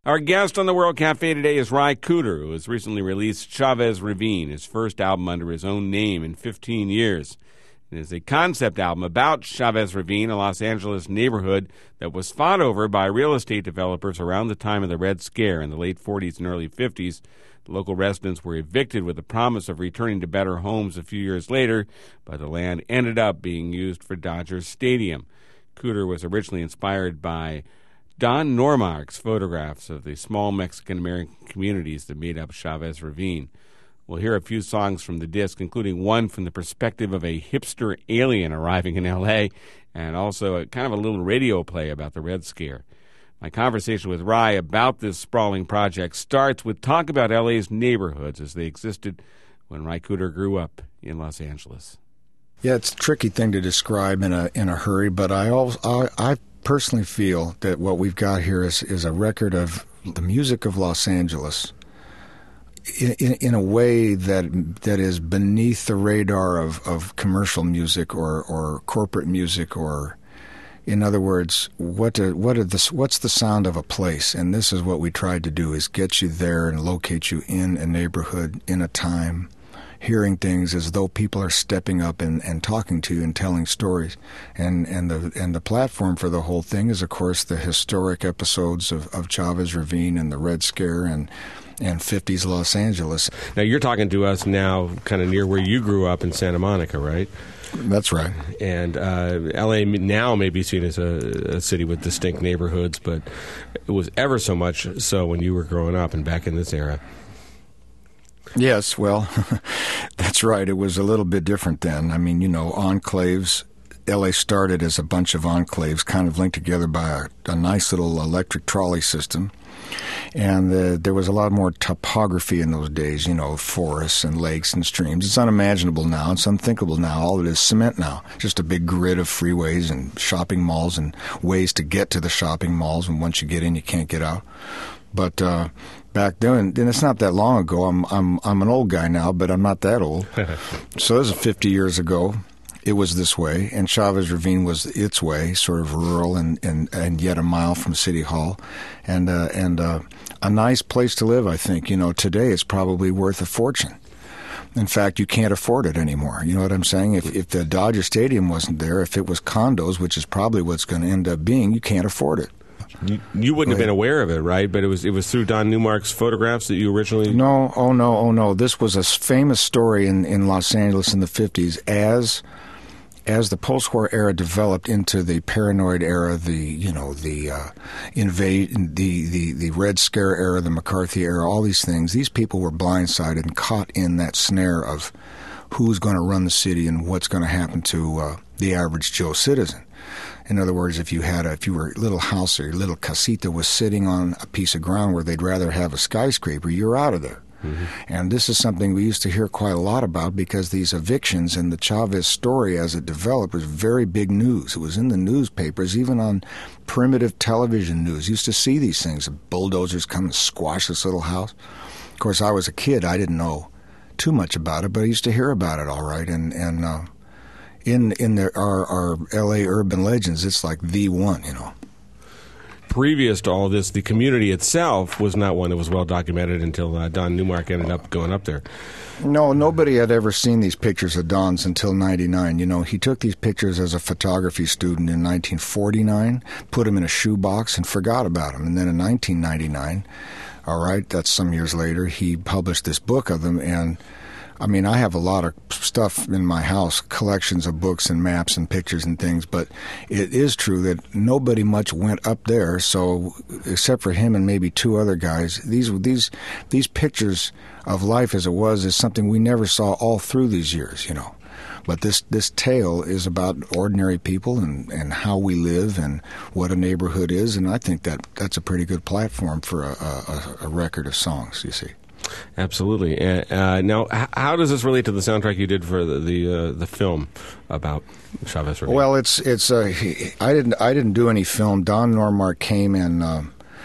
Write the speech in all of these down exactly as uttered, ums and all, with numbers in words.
Our guest on the World Cafe today is Ry Cooder, who has recently released Chavez Ravine, his first album under his own name in fifteen years. It is a concept album about Chavez Ravine, a Los Angeles neighborhood that was fought over by real estate developers around the time of the Red Scare in the late forties and early fifties. The local residents were evicted with the promise of returning to better homes a few years later, but the land ended up being used for Dodger Stadium. Cooder was originally inspired by Don Normark's photographs of the small Mexican-American communities that made up Chavez Ravine. We'll hear a few songs from the disc, including one from the perspective of a hipster alien arriving in L A, and also a kind of a little radio play about the Red Scare. My conversation with Ry about this sprawling project starts with talk about L A's neighborhoods as they existed when Ry Cooder grew up in Los Angeles. Yeah, it's a tricky thing to describe in a in a hurry, but I also, I, I personally feel that what we've got here is, is a record of the music of Los Angeles in, in, in a way that that is beneath the radar of, of commercial music or, or corporate music, or, in other words, what are, what are the, what's the sound of a place? And this is what we tried to do, is get you there and locate you in a neighborhood, in a time, hearing things as though people are stepping up and, and talking to you and telling stories. And and the and the platform for the whole thing is, of course, the historic episodes of, of Chavez Ravine and the Red Scare and and fifties Los Angeles. Now, you're talking to us now kind of near where you grew up in Santa Monica, right? That's right. And uh, L A now may be seen as a, a city with distinct neighborhoods, but it was ever so much so when you were growing up and back in this era. Yes, well, that's right. It was a little bit different then. I mean, you know, enclaves. L A started as a bunch of enclaves kind of linked together by a, a nice little electric trolley system. And uh, there was a lot more topography in those days, you know, forests and lakes and streams. It's unimaginable now. It's unthinkable now. All of it is cement now. Just a big grid of freeways and shopping malls and ways to get to the shopping malls. And once you get in, you can't get out. But uh, back then, and it's not that long ago. I'm I'm I'm an old guy now, but I'm not that old. So this is fifty years ago. It was this way, and Chavez Ravine was its way, sort of rural and, and, and yet a mile from City Hall, and uh, and uh, a nice place to live. I think, you know, today it's probably worth a fortune. In fact, you can't afford it anymore. You know what I'm saying? If if the Dodger Stadium wasn't there, if it was condos, which is probably what's going to end up being, you can't afford it. You, you wouldn't have been aware of it, right? But it was it was through Don Newmark's photographs that you originally... No, oh no, oh no. This was a famous story in, in Los Angeles in the fifties as as the post-war era developed into the paranoid era, the you know the uh, invade, the, the the Red Scare era, the McCarthy era, all these things. These people were blindsided and caught in that snare of who's going to run the city and what's going to happen to uh, the average Joe citizen. In other words, if you had a, if you were a little house or your little casita was sitting on a piece of ground where they'd rather have a skyscraper, you're out of there. Mm-hmm. And this is something we used to hear quite a lot about, because these evictions and the Chavez story as it developed was very big news. It was in the newspapers, even on primitive television news. You used to see these things, bulldozers come and squash this little house. Of course, I was a kid. I didn't know too much about it, but I used to hear about it all right. And, and uh, in in the, our, our L A urban legends, it's like the one, you know. Previous to all this, the community itself was not one that was well documented until uh, Don Newmark ended up going up there. No, nobody had ever seen these pictures of Don's until ninety-nine. You know, he took these pictures as a photography student in nineteen forty-nine, put them in a shoebox, and forgot about them. And then in nineteen ninety-nine, all right, that's some years later, he published this book of them. And I mean, I have a lot of stuff in my house, collections of books and maps and pictures and things, but it is true that nobody much went up there. So, except for him and maybe two other guys, these these these pictures of life as it was is something we never saw all through these years, you know. But this, this tale is about ordinary people and, and how we live and what a neighborhood is, and I think that that's a pretty good platform for a, a, a record of songs, you see. Absolutely. Uh, uh, now, h- how does this relate to the soundtrack you did for the the, uh, the film about Chavez Ravine? Well, it's it's. Uh, I didn't I didn't do any film. Don Normark came and uh,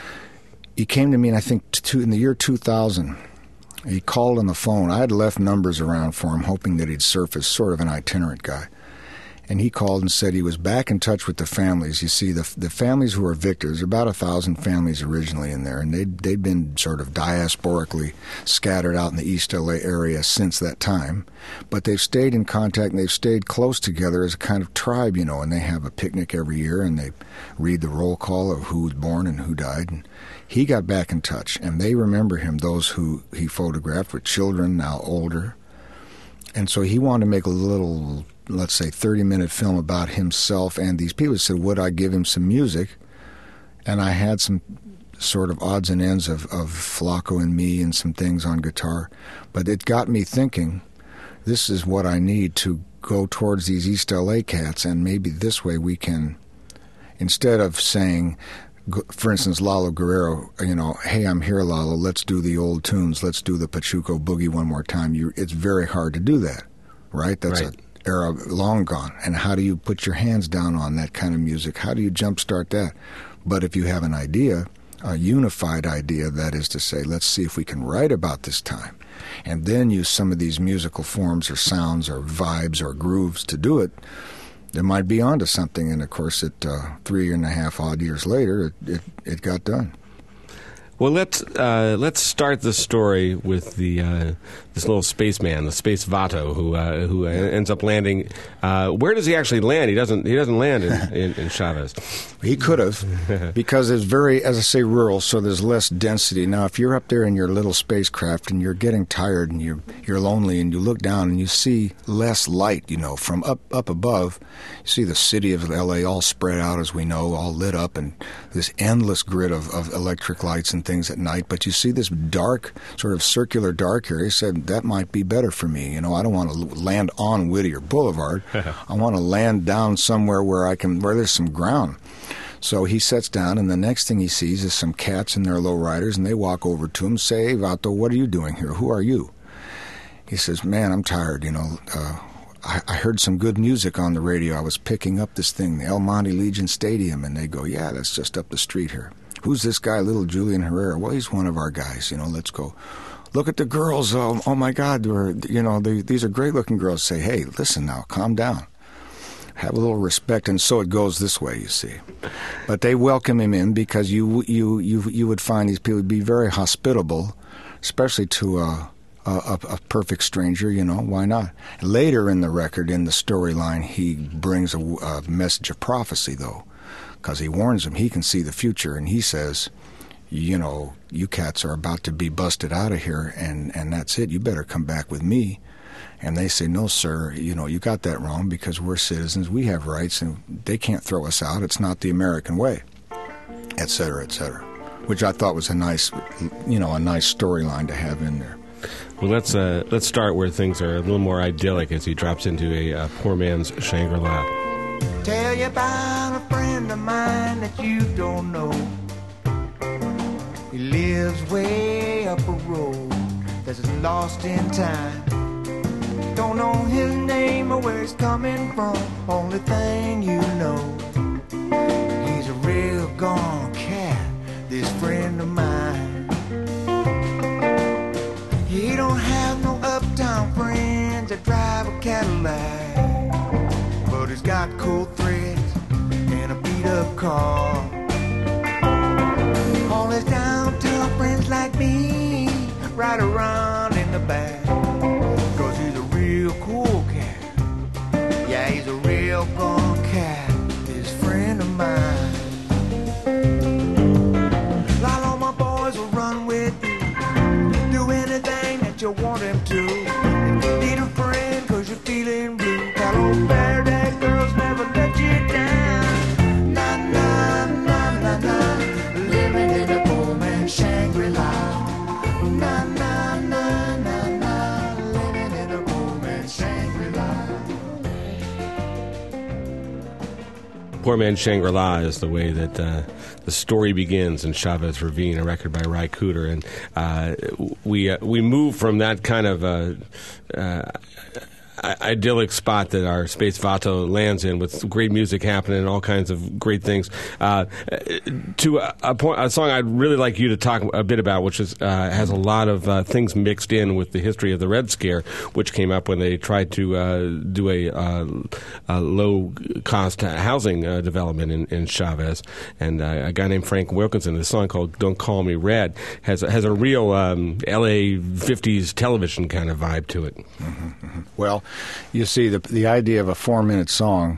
he came to me, and I think to, in the year two thousand. He called on the phone. I had left numbers around for him, hoping that he'd surface, sort of an itinerant guy. and he called and said he was back in touch with the families. You see, the the families who are victors, about a thousand families originally in there, and they'd, they'd been sort of diasporically scattered out in the East L A area since that time. But they've stayed in contact, and they've stayed close together as a kind of tribe, you know, and they have a picnic every year, and they read the roll call of who was born and who died. And he got back in touch, and they remember him, those who he photographed were children, now older. And so he wanted to make a little, let's say, thirty-minute film about himself and these people. He said, would I give him some music? And I had some sort of odds and ends of, of Flaco and me and some things on guitar. But it got me thinking, this is what I need to go towards these East L A cats, and maybe this way we can, instead of saying, for instance, Lalo Guerrero, you know, hey, I'm here, Lalo, let's do the old tunes, let's do the Pachuco Boogie one more time. You, it's very hard to do that, right? That's right. an era long gone. And how do you put your hands down on that kind of music? How do you jumpstart that? But if you have an idea, a unified idea, that is to say, let's see if we can write about this time, and then use some of these musical forms or sounds or vibes or grooves to do it, they might be onto something. And of course, it uh, three and a half odd years later, it, it, it got done. Well, let's uh, let's start the story with the uh, this little spaceman, the space Vato, who uh, who ends up landing. Uh, where does he actually land? He doesn't. He doesn't land in, in, in Chavez. He could have, because it's very, as I say, rural, so there's less density. Now, if you're up there in your little spacecraft and you're getting tired and you're you're lonely and you look down and you see less light, you know, from up up above, you see the city of L A all spread out, as we know, all lit up, and this endless grid of, of electric lights and things at night. But you see this dark, sort of circular dark area. He said, that might be better for me. You know, I don't want to land on Whittier Boulevard. I want to land down somewhere where I can, where there's some ground. So he sets down, and the next thing he sees is some cats in their lowriders, and they walk over to him, say, hey, Vato, what are you doing here? Who are you? He says, man, I'm tired, you know. Uh, I, I heard some good music on the radio. I was picking up this thing, the El Monte Legion Stadium, and they go, yeah, that's just up the street here. Who's this guy, little Julian Herrera? Well, he's one of our guys, you know, let's go. Look at the girls. Oh, oh my God, we're, you know, they, these are great-looking girls. Say, hey, listen now, calm down. Have a little respect, and so it goes this way, you see. But they welcome him in because you you you you would find these people be very hospitable, especially to a, a, a perfect stranger, you know, why not? Later in the record, in the storyline, he brings a, a message of prophecy, though, because he warns them he can see the future, and he says, you know, you cats are about to be busted out of here, and, and that's it. You better come back with me. And they say, no, sir, you know, you got that wrong because we're citizens. We have rights, and they can't throw us out. It's not the American way, et cetera, et cetera, which I thought was a nice, you know, a nice storyline to have in there. Well, let's uh, let's start where things are a little more idyllic as he drops into a uh, poor man's Shangri-La. Tell you about a friend of mine that you don't know. He lives way up a road that's lost in time. Don't know his name or where he's coming from. Only thing you know, he's a real gone cat, this friend of mine. He don't have no uptown friends that drive a Cadillac, but he's got cool threads and a beat-up car. All his downtown friends like me ride around in the back. Cool cat, yeah, he's a real gone cat, this friend of mine. Lot of my boys will run with you, do anything that you want them to. If you need a friend cause you're feeling blue, that old bear that girls never let you down. Na na na na na, living in a poor man's Shangri-La. Na na na na na, living in a poor man's Shangri-La. Poor Man's Shangri-La is the way that uh, the story begins in Chavez Ravine, a record by Ry Cooder, and uh, we uh, we move from that kind of uh, uh, idyllic spot that our Space Vato lands in, with great music happening and all kinds of great things. Uh, to a, a, point, a song I'd really like you to talk a bit about, which is, uh, has a lot of uh, things mixed in with the history of the Red Scare, which came up when they tried to uh, do a, uh, a low-cost housing uh, development in, in Chavez. And uh, a guy named Frank Wilkinson, this song called "Don't Call Me Red," has has a real um, L A fifties television kind of vibe to it. Mm-hmm, mm-hmm. Well, you see, the the idea of a four-minute song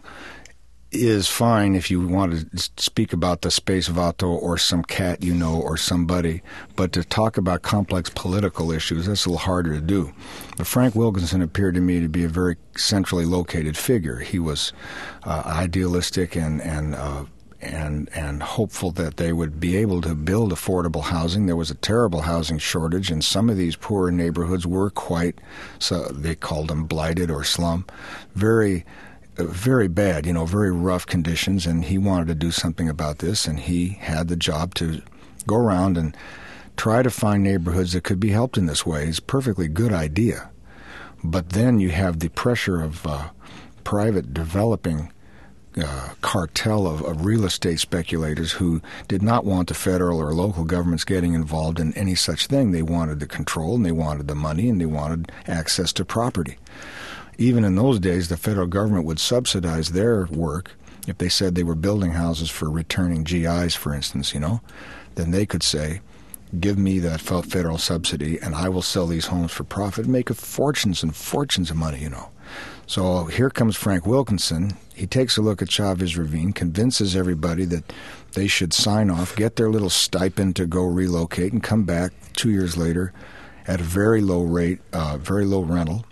is fine if you want to speak about the Space Vato or some cat you know or somebody, but to talk about complex political issues, that's a little harder to do. But Frank Wilkinson appeared to me to be a very centrally located figure. He was uh, idealistic and and uh, and and hopeful that they would be able to build affordable housing. There was a terrible housing shortage, and some of these poorer neighborhoods were quite, so they called them blighted or slum, very, uh, very bad, you know, very rough conditions, and he wanted to do something about this, and he had the job to go around and try to find neighborhoods that could be helped in this way. It's a perfectly good idea. But then you have the pressure of uh, private developing Uh, cartel of, of real estate speculators who did not want the federal or local governments getting involved in any such thing. They wanted the control, and they wanted the money, and they wanted access to property. Even in those days, the federal government would subsidize their work. If they said they were building houses for returning G Is, for instance, you know, then they could say, give me that federal subsidy, and I will sell these homes for profit and make fortunes and fortunes of money, you know. So here comes Frank Wilkinson. He takes a look at Chavez Ravine, convinces everybody that they should sign off, get their little stipend to go relocate, and come back two years later at a very low rate, uh, very low rental.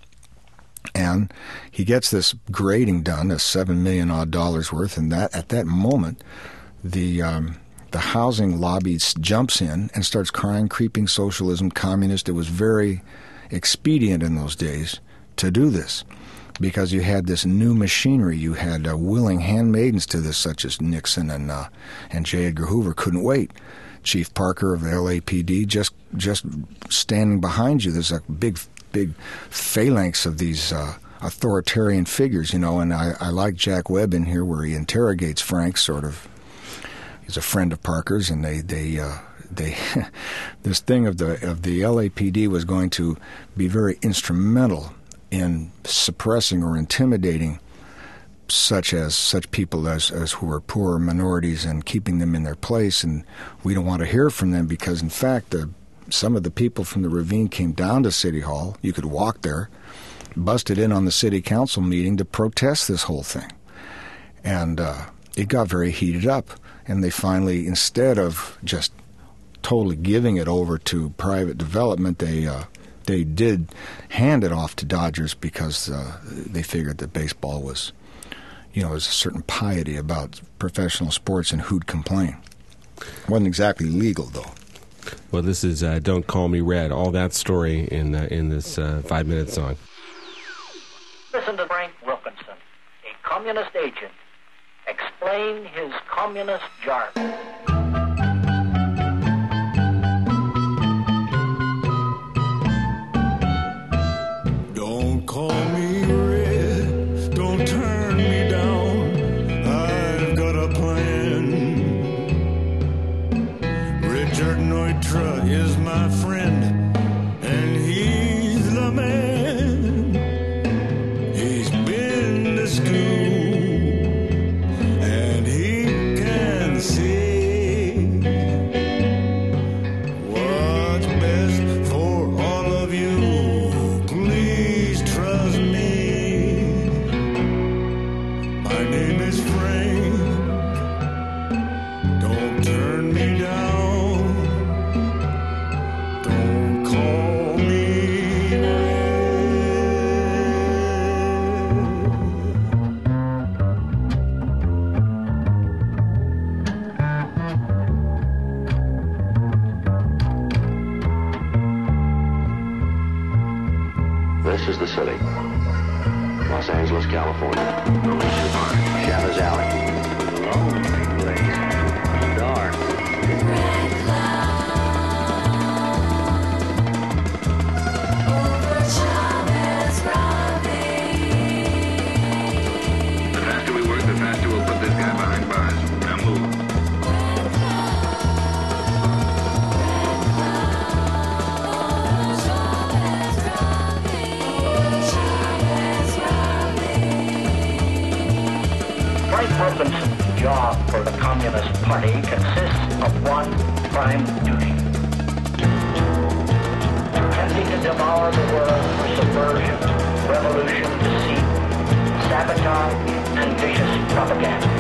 And he gets this grading done, a seven million odd dollars worth, and that at that moment, the um, the housing lobby jumps in and starts crying, creeping socialism, communist. It was very expedient in those days to do this, because you had this new machinery. You had uh, willing handmaidens to this, such as Nixon and uh, and J. Edgar Hoover couldn't wait. Chief Parker of the L A P D just just standing behind you. There's a big big phalanx of these uh, authoritarian figures, you know. And I, I like Jack Webb in here, where he interrogates Frank. Sort of, he's a friend of Parker's, and they they. Uh, They, this thing of the of the L A P D was going to be very instrumental in suppressing or intimidating such as such people as, as who are poor minorities, and keeping them in their place. And we don't want to hear from them, because in fact the, some of the people from the ravine came down to City Hall. You could walk there, busted in on the city council meeting to protest this whole thing, and uh, it got very heated up. And they finally, instead of just totally giving it over to private development, they uh, they did hand it off to Dodgers, because uh, they figured that baseball was, you know, there's a certain piety about professional sports, and who'd complain. Wasn't exactly legal, though. Well, this is uh, "Don't Call Me Red." All that story in uh, in this uh, five-minute song. Listen to Frank Wilkinson, a communist agent, explain his communist jargon. Don't call me red, don't turn me down, I've got a plan. Richard Neutra is my friend, and he's the man. He's been to school, and he can see what's best for all of you. Trust me, my name is Frank. Don't turn me down, don't call me This is the city. Los Angeles, California. Chavez Alley. Lonely place. Dark. Red cloud over Chavez Ravine. for the Communist Party consists of one prime duty: attempting to devour the world for subversion, revolution, deceit, sabotage, and vicious propaganda.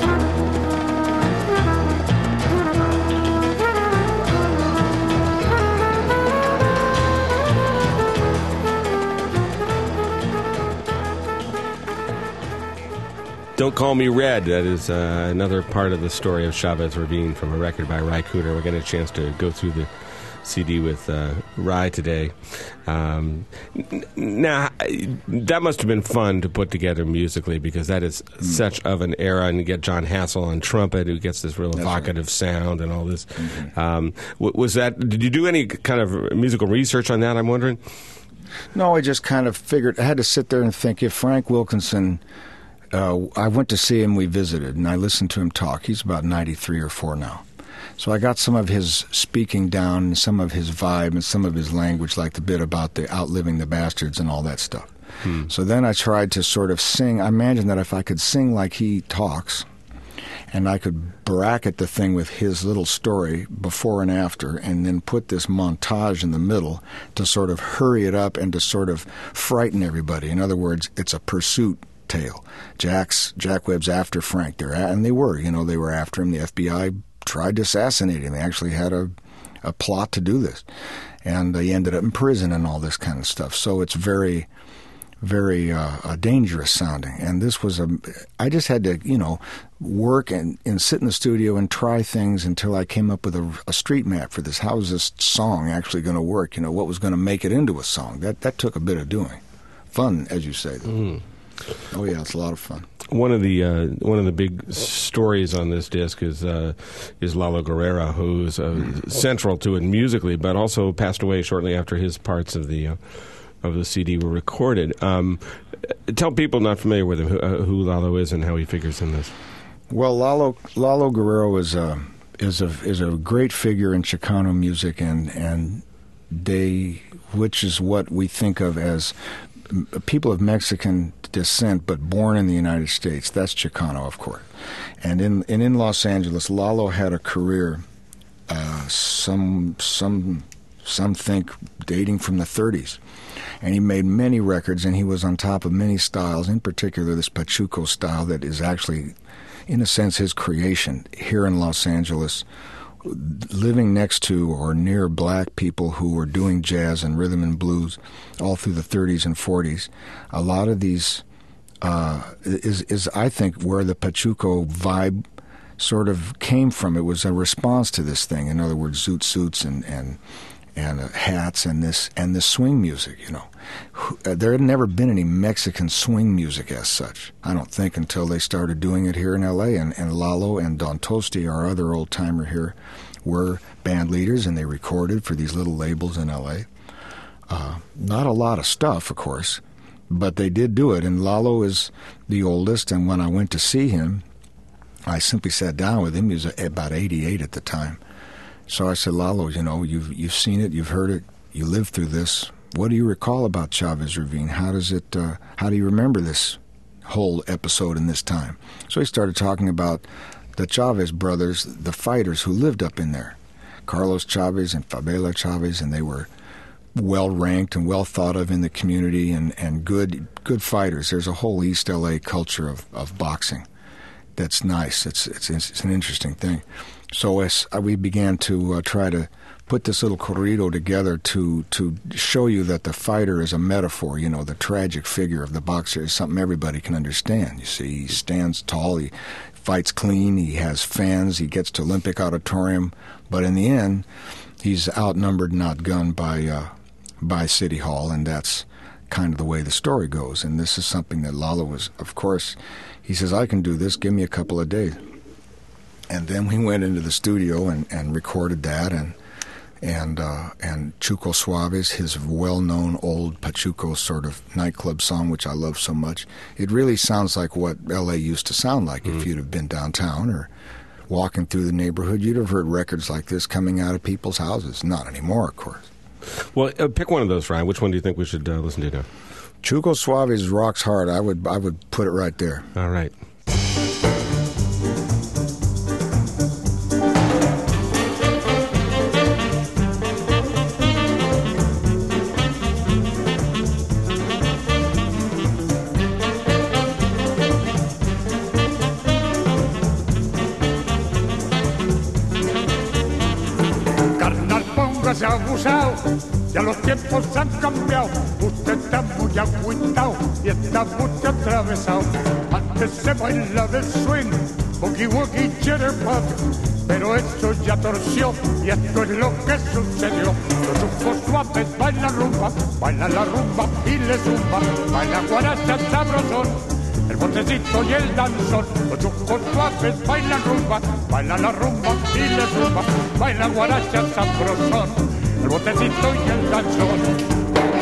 Don't Call Me Red. That is uh, another part of the story of Chavez Ravine from a record by Ry Cooder. We're getting a chance to go through the C D with uh, Ry today. Um, n- now, that must have been fun to put together musically, because that is mm. such of an era, and you get John Hassel on trumpet, who gets this real That's evocative right. sound and all this. Mm-hmm. Um, was that? Did you do any kind of musical research on that, I'm wondering? No, I just kind of figured, I had to sit there and think, if Frank Wilkinson... Uh, I went to see him, we visited, and I listened to him talk. He's about ninety-three or four now. So I got some of his speaking down, and some of his vibe, and some of his language, like the bit about the outliving the bastards and all that stuff. Hmm. So then I tried to sort of sing. I imagined that if I could sing like he talks, and I could bracket the thing with his little story before and after, and then put this montage in the middle to sort of hurry it up and to sort of frighten everybody. In other words, it's a pursuit tale. Jack's Jack Webb's after Frank there, and they were, you know, they were after him. The F B I tried to assassinate him. They actually had a a plot to do this, and he ended up in prison and all this kind of stuff. So it's very, very uh, dangerous sounding. And this was a. I just had to, you know, work and, and sit in the studio and try things until I came up with a, a street map for this. How was this song actually going to work? You know, what was going to make it into a song? That that took a bit of doing. Fun, as you say. Mm. Oh yeah, it's a lot of fun. One of the uh, one of the big stories on this disc is uh, is Lalo Guerrero, who's uh, central to it musically, but also passed away shortly after his parts of the uh, of the C D were recorded. Um, tell people not familiar with him who, uh, who Lalo is and how he figures in this. Well, Lalo Lalo Guerrero is a is a is a great figure in Chicano music, and and they which is what we think of as people of Mexican descent, but born in the United States. That's Chicano, of course. And in and in Los Angeles, Lalo had a career. Uh, some some some think dating from the thirties, and he made many records, and he was on top of many styles. In particular, this Pachuco style that is actually, in a sense, his creation here in Los Angeles. Living next to or near black people who were doing jazz and rhythm and blues all through the thirties and forties, a lot of these uh, is, is, I think, where the Pachuco vibe sort of came from. It was a response to this thing. In other words, zoot suits and and and uh, hats and this and this swing music. You know, there had never been any Mexican swing music as such. I don't think until they started doing it here in L A. And, and Lalo and Don Tosti, our other old timer here, were band leaders, and they recorded for these little labels in L A. Uh, not a lot of stuff, of course, but they did do it. And Lalo is the oldest. And when I went to see him, I simply sat down with him. He was about eighty-eight at the time. So I said, Lalo, you know, you've you've seen it, you've heard it, you lived through this. What do you recall about Chavez Ravine? How does it? Uh, how do you remember this whole episode in this time? So he started talking about the Chavez brothers, the fighters who lived up in there, Carlos Chavez and Fabela Chavez, and they were well ranked and well thought of in the community, and, and good good fighters. There's a whole East L A culture of, of boxing that's nice. It's it's it's an interesting thing. So as we began to uh, try to put this little corrido together to to show you that the fighter is a metaphor, you know, the tragic figure of the boxer is something everybody can understand. You see, he stands tall, he fights clean, he has fans, he gets to Olympic Auditorium, but in the end, he's outnumbered and outgunned by, uh, by City Hall, and that's kind of the way the story goes. And this is something that Lalo was, of course, he says, I can do this, give me a couple of days. And then we went into the studio and, and recorded that, and and uh, and Chuco Suaves, his well-known old Pachuco sort of nightclub song, which I love so much. It really sounds like what L A used to sound like. Mm-hmm. If you'd have been downtown or walking through the neighborhood, you'd have heard records like this coming out of people's houses. Not anymore, of course. Well, uh, pick one of those, Ryan. Which one do you think we should uh, listen to now? Chuco Suaves rocks hard. I would I would put it right there. All right. se ha abusado, ya los tiempos han cambiado, usted está muy agüitado y está muy atravesado. Antes se bailaba el swing, boogie woogie jitterbug, pero esto ya torció y esto es lo que sucedió. Los chufos suaves bailan rumba, bailan la rumba y le zumba, bailan guaracha sabrosón, el botecito y el danzón. Los chufos suaves bailan rumba, bailan la rumba y le zumba, bailan guaracha sabrosón, el botecito y el danzón.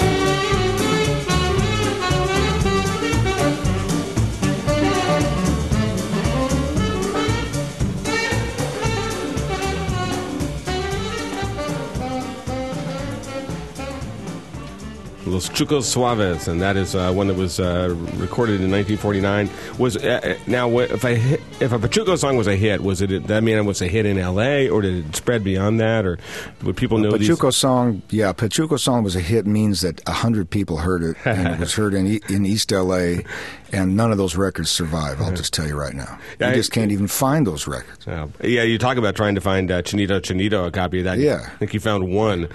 Los Chucos Suaves, and that is uh, one that was uh, recorded in nineteen forty-nine. Was uh, now if I hit, if a Pachuco song was a hit, was it? That mean it was a hit in L A, or did it spread beyond that, or would people know these? Pachuco song, yeah, Pachuco song was a hit means that a hundred people heard it, and it was heard in in East L A, and none of those records survive. I'll just tell you right now, you I, just can't even find those records. Uh, yeah, you talk about trying to find uh, Chinito Chinito, a copy of that. Yeah, I think you found one.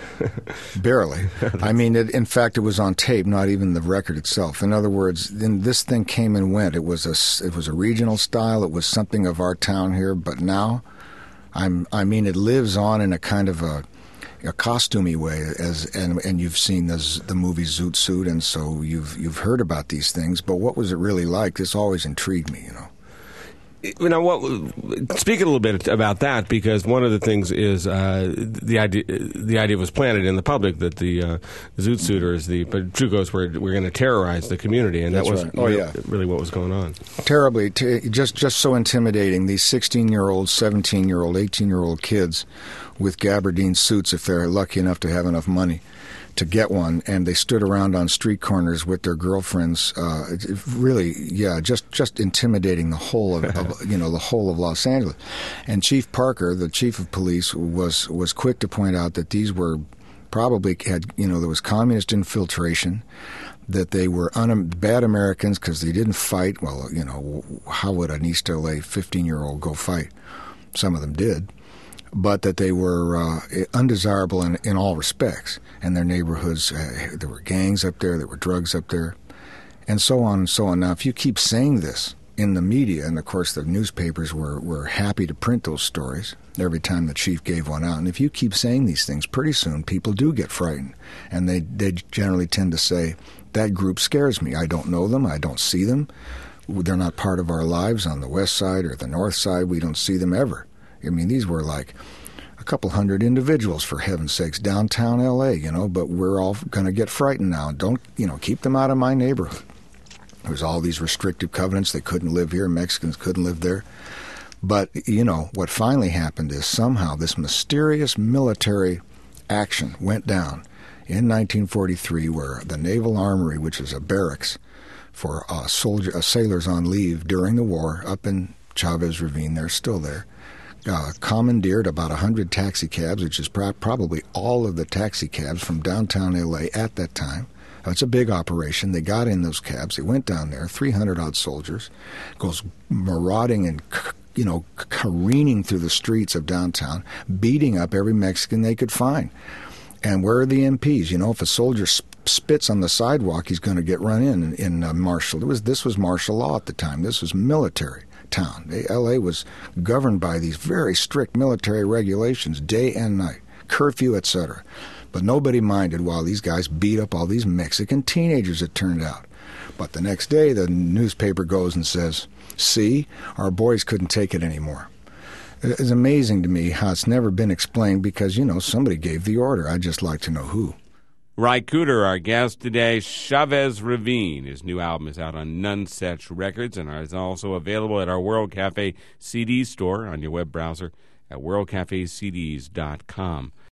Barely. I mean, it, in fact, it was on tape, not even the record itself. In other words, then this thing came and went. It was a it was a regional style. It was something of our town here. But now, I'm I mean, it lives on in a kind of a a costumey way, as and and you've seen this, the movie Zoot Suit, and so you've you've heard about these things. But what was it really like? This always intrigued me, you know. You know what? Speak a little bit about that, because one of the things is uh, the idea. The idea was planted in the public that the uh, Zoot Suiters, the Pachucos, were were going to terrorize the community, and That's that was right. oh, really, yeah. really what was going on. Terribly, t- just just so intimidating. These sixteen-year-old, seventeen-year-old, eighteen-year-old kids with gabardine suits, if they're lucky enough to have enough money to get one, and they stood around on street corners with their girlfriends. Uh, it, it really, yeah, just, just intimidating the whole of, of you know the whole of Los Angeles. And Chief Parker, the chief of police, was was quick to point out that these were probably had you know there was communist infiltration, that they were un- bad Americans because they didn't fight. Well, you know, how would an East L A fifteen-year-old go fight? Some of them did. But that they were uh, undesirable in, in all respects. And their neighborhoods, uh, there were gangs up there, there were drugs up there, and so on and so on. Now, if you keep saying this in the media, and of course the newspapers were, were happy to print those stories every time the chief gave one out, and if you keep saying these things, pretty soon people do get frightened. And they, they generally tend to say, that group scares me. I don't know them, I don't see them. They're not part of our lives on the west side or the north side. We don't see them ever. I mean, these were like a couple hundred individuals, for heaven's sakes, downtown L A, you know, but we're all going to get frightened now. Don't, you know, keep them out of my neighborhood. There was all these restrictive covenants. They couldn't live here. Mexicans couldn't live there. But, you know, what finally happened is somehow this mysterious military action went down in nineteen forty-three, where the Naval Armory, which is a barracks for uh, soldier, uh, sailors on leave during the war up in Chavez Ravine, they're still there, Uh, commandeered about one hundred taxi cabs, which is pro- probably all of the taxi cabs from downtown L A at that time. Uh, it's a big operation. They got in those cabs. They went down there, three hundred odd soldiers, goes marauding and, you know, careening through the streets of downtown, beating up every Mexican they could find. And where are the M Ps? You know, if a soldier sp- spits on the sidewalk, he's going to get run in in uh, martial. It was, this was martial law at the time. This was military town. L A was governed by these very strict military regulations, day and night, curfew, et cetera. But nobody minded while these guys beat up all these Mexican teenagers, it turned out. But the next day, the newspaper goes and says, see, our boys couldn't take it anymore. It's amazing to me how it's never been explained because, you know, somebody gave the order. I'd just like to know who. Ry Cooder, our guest today. Chavez Ravine. His new album is out on Nonesuch Records and is also available at our World Cafe C D store on your web browser at world cafe c ds dot com.